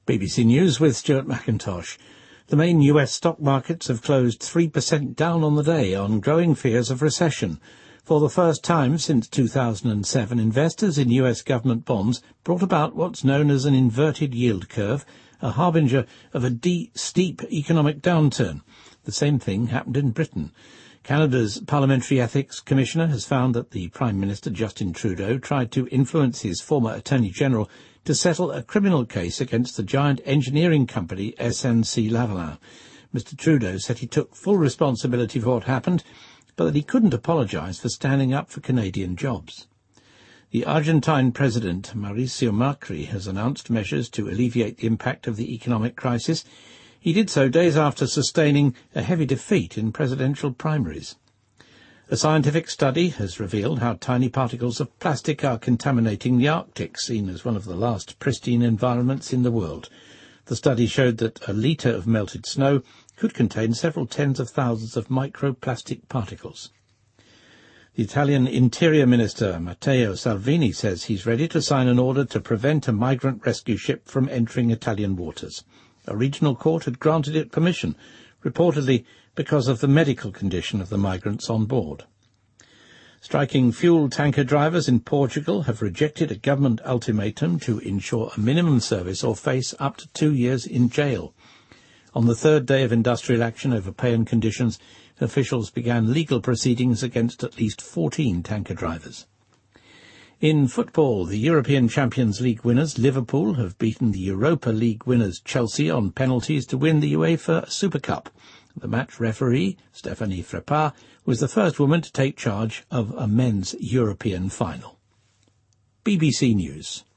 BBC News with Stuart McIntosh. The main US stock markets have closed 3% down on the day on growing fears of recession. For the first time since 2007, investors in US government bonds brought about what's known as an inverted yield curve, a harbinger of a steep economic downturn. The same thing happened in Britain. Canada's Parliamentary Ethics Commissioner has found that the Prime Minister, Justin Trudeau, tried to influence his former Attorney General to settle a criminal case against the giant engineering company SNC-Lavalin. Mr. Trudeau said he took full responsibility for what happened, but that he couldn't apologise for standing up for Canadian jobs. The Argentine President, Mauricio Macri, has announced measures to alleviate the impact of the economic crisis. He did so days after sustaining a heavy defeat in presidential primaries. A scientific study has revealed how tiny particles of plastic are contaminating the Arctic, seen as one of the last pristine environments in the world. The study showed that a litre of melted snow could contain several tens of thousands of microplastic particles. The Italian Interior Minister, Matteo Salvini, says he's ready to sign an order to prevent a migrant rescue ship from entering Italian waters. A regional court had granted it permission, reportedly because of the medical condition of the migrants on board. Striking fuel tanker drivers in Portugal have rejected a government ultimatum to ensure a minimum service or face up to 2 years in jail. On the third day of industrial action over pay and conditions, officials began legal proceedings against at least 14 tanker drivers. In football, the European Champions League winners Liverpool have beaten the Europa League winners Chelsea on penalties to win the UEFA Super Cup. The match referee, Stéphanie Frappart, was the first woman to take charge of a men's European final. BBC News.